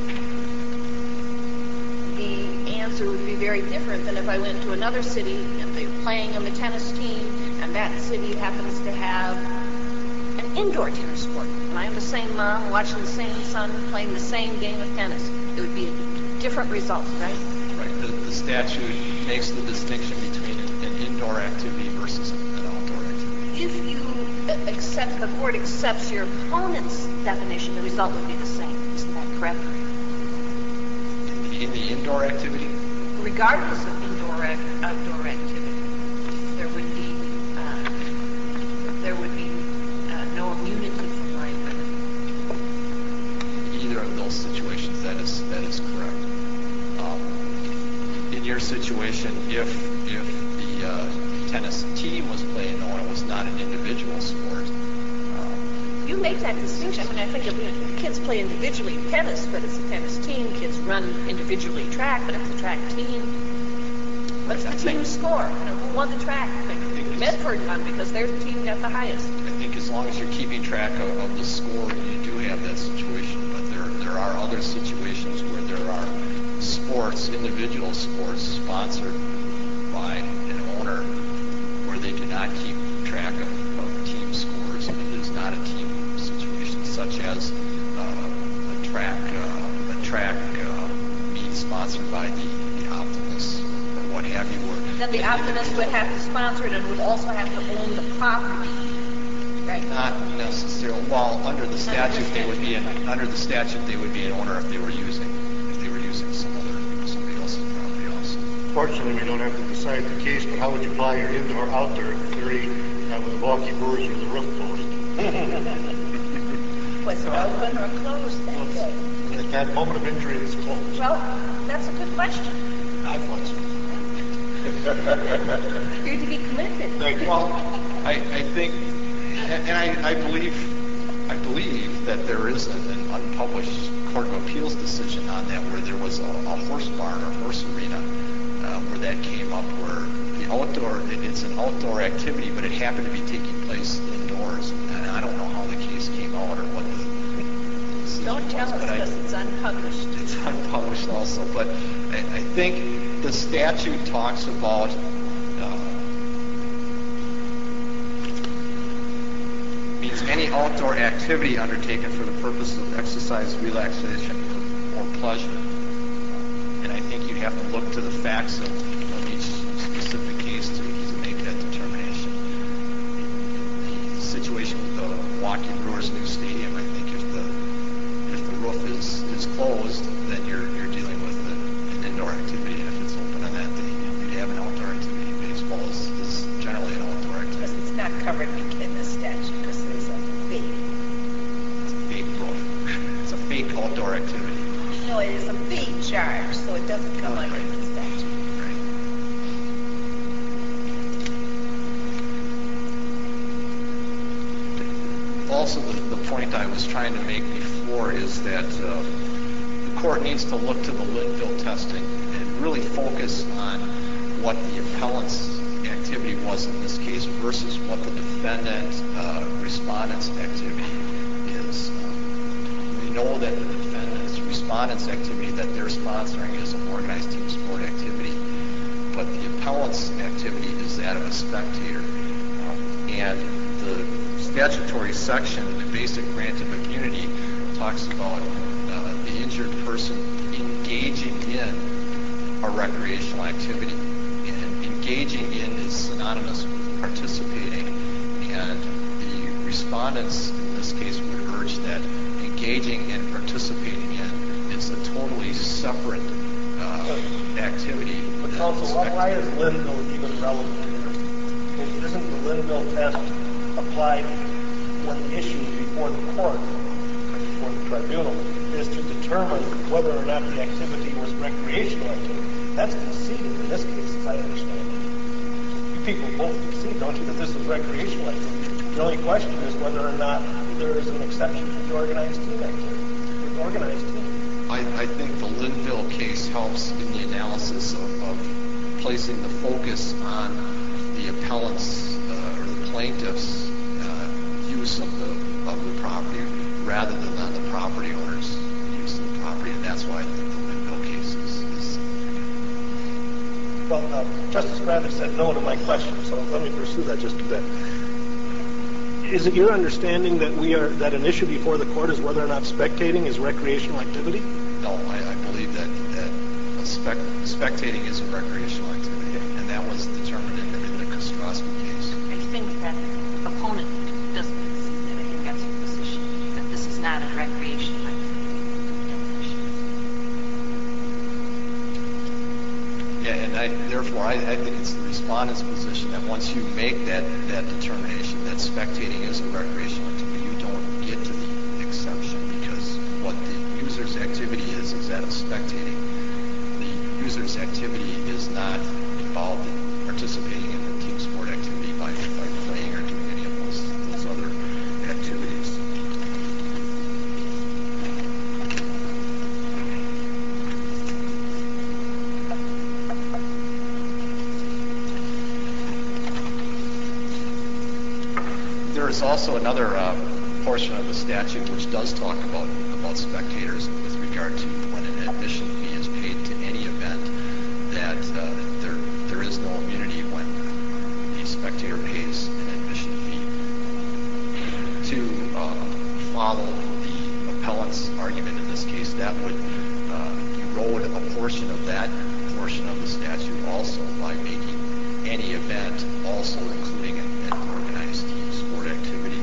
the answer would be very different than if I went to another city and they're playing on the tennis team and that city happens to have an indoor tennis court. And I'm the same mom watching the same son playing the same game of tennis. It would be a different result, right? Right. The, the statute makes the distinction between an, an indoor activity versus an outdoor activity. If you uh, accept, the court accepts your opponent's definition, the result would be the same. Isn't that correct? In the, in the indoor activity, Regardless of indoor ac- outdoor activity, there would be uh, there would be uh, no immunity from liability. either of those situations, that is that is correct. Um, in your situation, if if the uh, tennis team was playing, though, and it was not an individual sport. Um, You make that distinction. I mean, I think if you know, kids play individually in tennis, but it's a tennis team. Kids run individually track, but it's a track team. What's the team score? You know, who won the track? Medford won because their team got the highest. I think as long as you're keeping track of, of the score, you do have that situation. But there there are other situations where there are sports, individual sports, sponsored by an owner, where they do not keep track of, of team scores. It is not a team situation, such as uh, a track uh, a track uh, meet sponsored by the, the Optimus or what have you. Where Then the optimist would have to sponsor it and would also have to own the property, right? Not necessarily. Well, under the statute, they would be an under the statute they would be an owner if they were using if they were using some other somebody else's property also. Fortunately, we don't have to decide the case, but how would you apply your indoor outdoor theory uh, with the Milwaukee Brewers or the roof post? Was it open or closed that day? At that moment of injury, it's closed. Well, that's a good question. I thought so. Appear to be committed. Thank you. Well, I, I think, and and I, I believe, I believe that there is an, an unpublished Court of Appeals decision on that, where there was a, a horse barn or horse arena, uh, where that came up, where the outdoor, it, it's an outdoor activity, but it happened to be taking place indoors. And I don't know how the case came out or what the decision Don't tell was, us but I- because it's unpublished. it's unpublished also, but I, I think the statute talks about uh, means any outdoor activity undertaken for the purpose of exercise, relaxation, or pleasure. And I think you'd have to look to the facts of, of each specific case to, to make that determination. The situation with the Milwaukee Brewers' new stadium, I think if the if the roof is, is closed, then you're you're dealing with a, an indoor activity. And if it's open on that day, you'd have an outdoor activity. Baseball is, is generally an outdoor activity. Because it's not covered in the statute because there's a fake. It's a fake roof. It's a fake outdoor activity. No, it is a fee charge, so it doesn't come under the statute. Right. Also, the, the point I was trying to make before is that uh, the court needs to look to the Linville testing and really focus on what the appellant's activity was in this case versus what the defendant, uh, respondent's activity is. Um, we know that the defendant's respondent's activity that they're sponsoring is an organized team sport activity, but the appellant's activity is that of a spectator. Um, and the statutory section, the basic grant of immunity, talks about uh, the injured person engaging in a recreational activity. And engaging in is synonymous with participating, and the respondents in this case would urge that engaging and participating in is a totally separate uh, activity. But counsel, why is Linville even relevant here? Isn't the Linville test applied when the issue before the court, before the tribunal, is to determine whether or not the activity was recreational activity? That's conceded in this case, as I understand it. You people both concede, don't you, that this is recreational activity? The only question is whether or not there is an exception to the organized team activity, the organized team. I, I think the Linville case helps in the analysis of, of placing the focus on the appellant's uh, or the plaintiff's uh, use of the of the property rather than on the property owner's use of the property, and that's why I think the Linville case is. is well, uh, Justice Crandall said no to my question, so let me pursue that just a bit. Is it your understanding that we are that an issue before the court is whether or not spectating is recreational activity? No, I, I believe that that a spec, spectating is a recreational activity, and that was determined in the, in the Kostrowski case. I think that opponent doesn't concede that. I think that's your position, that this is not a recreational activity. Yeah, and I, therefore, I, I think it's the respondent's position that once you make that, that determination that spectating is a recreational activity, you don't get to the exception, because what the user's activity is is that of spectating. The user's activity is not involved in participating in the team sport activity by, by playing or doing any of those, those other activities. There is also another uh, portion of the statute which does talk about, about spectators with regard to when an admission fee is paid to any event, that uh, there there is no immunity when the spectator pays an admission fee. To uh, follow the appellant's argument in this case, that would uh, erode a portion of that portion of the statute also by making any event also including an, an organized team sport activity.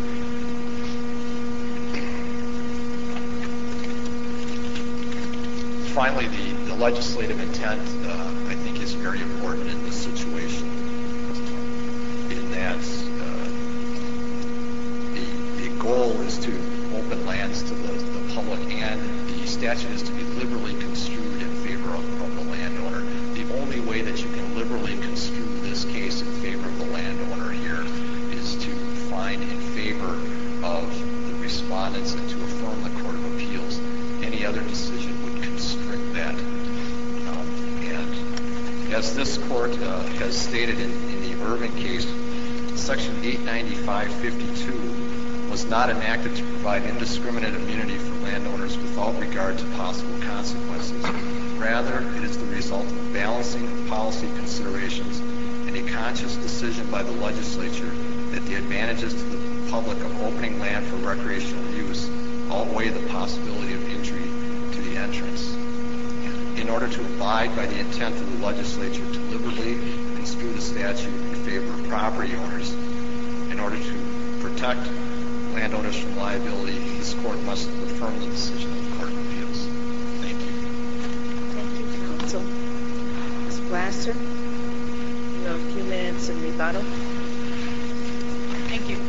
Finally, the, the legislative intent, uh, I think, is very important in this situation, in that uh, the, the goal is to open lands to the, the public, and the statute is to be liberally construed in favor of, of the landowner. The only way that you can liberally construe this case in favor of the landowner here is to find in favor of the respondents and to affirm the Court of Appeals. Any other decision would constrict that. Um, and as this court uh, has stated in, in the Irvin case, Section eight ninety-five fifty-two was not enacted to provide indiscriminate immunity for landowners without regard to possible consequences. Rather, it is the result of balancing policy considerations and a conscious decision by the legislature that the advantages to the public of opening land for recreational use outweigh the possibility of injury to the entrance. In order to abide by the intent of the legislature to liberally construe the statute in favor of property owners, in order to protect landowners from liability, this court must affirm the decision of the Court of Appeals. Thank you. Thank you, counsel. Miz Glasser, you have a few minutes in rebuttal. Thank you.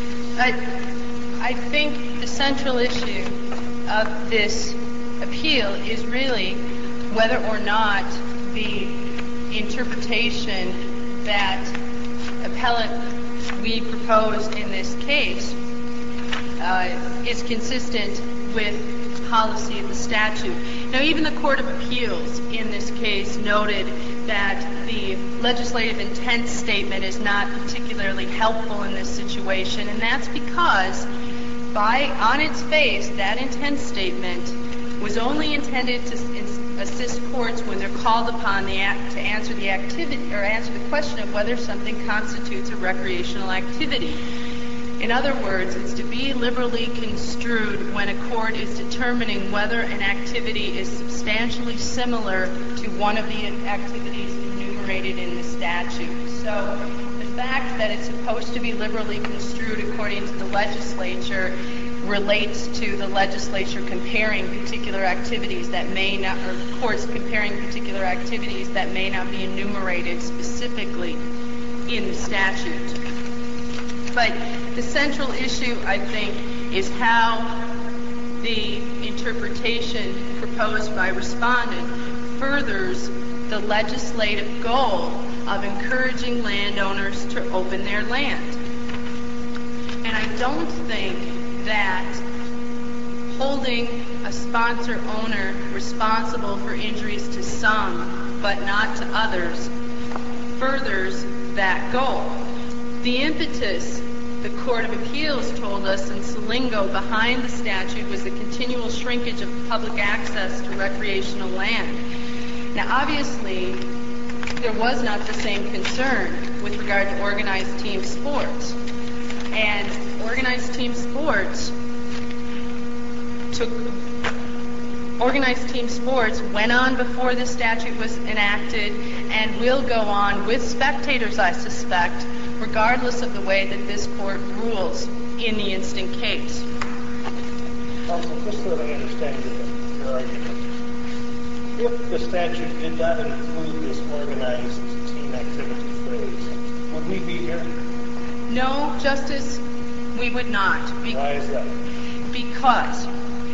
I, I think the central issue of this appeal is really whether or not the interpretation that appellant we proposed in this case uh, is consistent with policy of the statute. Now, even the Court of Appeals in this case noted that the legislative intent statement is not particularly helpful in this situation, and that's because by on its face, that intent statement was only intended to assist courts when they're called upon the act to answer the activity or answer the question of whether something constitutes a recreational activity. In other words, it's to be liberally construed when a court is determining whether an activity is substantially similar to one of the activities enumerated in the statute. So the fact that it's supposed to be liberally construed according to the legislature relates to the legislature comparing particular activities that may not, or courts comparing particular activities that may not be enumerated specifically in the statute. But the central issue, I think, is how the interpretation proposed by respondent furthers the legislative goal of encouraging landowners to open their land. And I don't think that holding a sponsor owner responsible for injuries to some but not to others furthers that goal. The impetus, the Court of Appeals told us in Salingo behind the statute was the continual shrinkage of public access to recreational land. Now, obviously, there was not the same concern with regard to organized team sports. And organized team sports took organized team sports went on before the statute was enacted and will go on with spectators, I suspect, regardless of the way that this court rules in the instant case. Counsel, just so that I understand your, your argument, if the statute did not include this organized team activity phrase, would we be here? No, Justice, we would not. Be- Why is that? Because.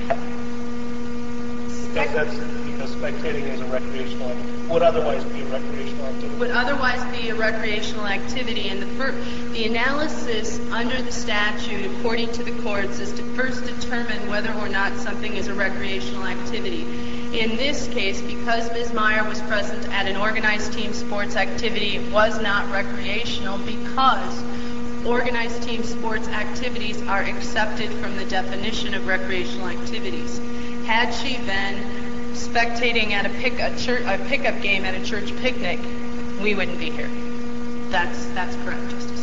Because that's because spectating is a recreational would otherwise be a recreational activity. Would otherwise be a recreational activity, and the fir- the analysis under the statute, according to the courts, is to first determine whether or not something is a recreational activity. In this case, because Miz Meyer was present at an organized team sports activity, it was not recreational because organized team sports activities are accepted from the definition of recreational activities. Had she been spectating at a, pick, a, church, a pickup game at a church picnic, we wouldn't be here. That's, that's correct, Justice.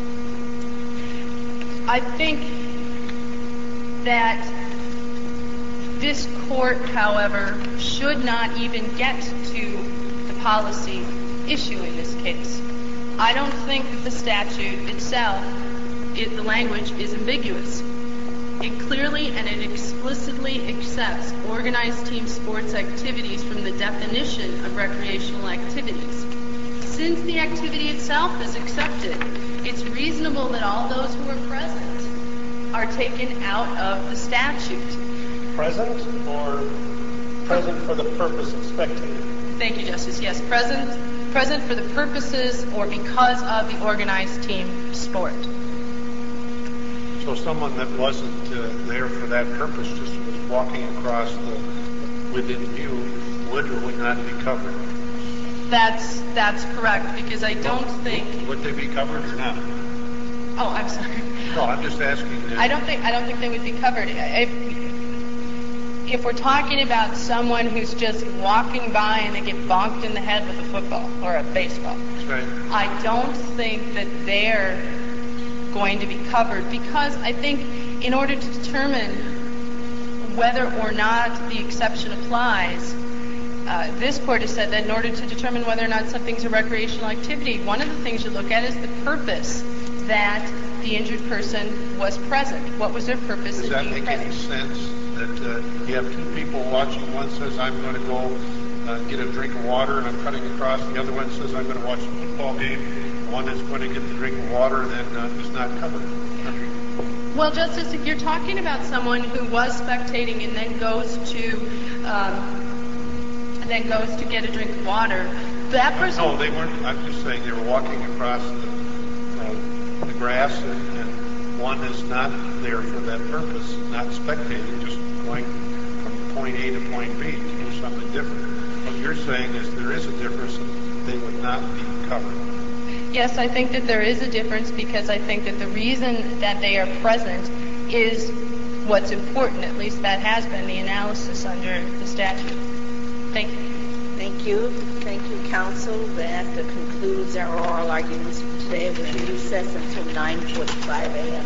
I think that this court, however, should not even get to the policy issue in this case. I don't think that the statute itself, it, the language, is ambiguous. It clearly and it explicitly accepts organized team sports activities from the definition of recreational activities. Since the activity itself is accepted, it's reasonable that all those who are present are taken out of the statute. Present or present for the purpose of spectating? Thank you, Justice. Yes, present, present for the purposes or because of the organized team sport. So someone that wasn't uh, there for that purpose, just was walking across the within view, would or would not be covered? That's that's correct, because I don't well, think. Would they be covered or not? Oh, I'm sorry. No, I'm just asking. That. I don't think I don't think they would be covered. If, if we're talking about someone who's just walking by and they get bonked in the head with a football or a baseball, That's right. I don't think that they're going to be covered, because I think in order to determine whether or not the exception applies, uh, this court has said that in order to determine whether or not something's a recreational activity, one of the things you look at is the purpose that the injured person was present. What was their purpose Does in that being make any present? sense that uh, you have two people watching? One says, I'm going to go uh, get a drink of water and I'm cutting across. The other one says, I'm going to watch a football game. One is going to get the drink of water and then uh, is not covered. Well, Justice, if you're talking about someone who was spectating and then goes to um, then goes to get a drink of water, that person... No, they weren't. I'm just saying they were walking across the, uh, the grass and, and one is not there for that purpose, not spectating, just going from point A to point B to do something different. What you're saying is there is a difference and they would not be covered. Yes, I think that there is a difference, because I think that the reason that they are present is what's important. At least that has been the analysis under the statute. Thank you. Thank you. Thank you, counsel. That uh, concludes our oral arguments for today. We're in recess until nine forty-five a.m.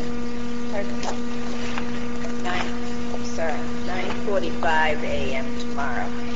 Pardon? Nine, sorry, nine forty-five a.m. tomorrow.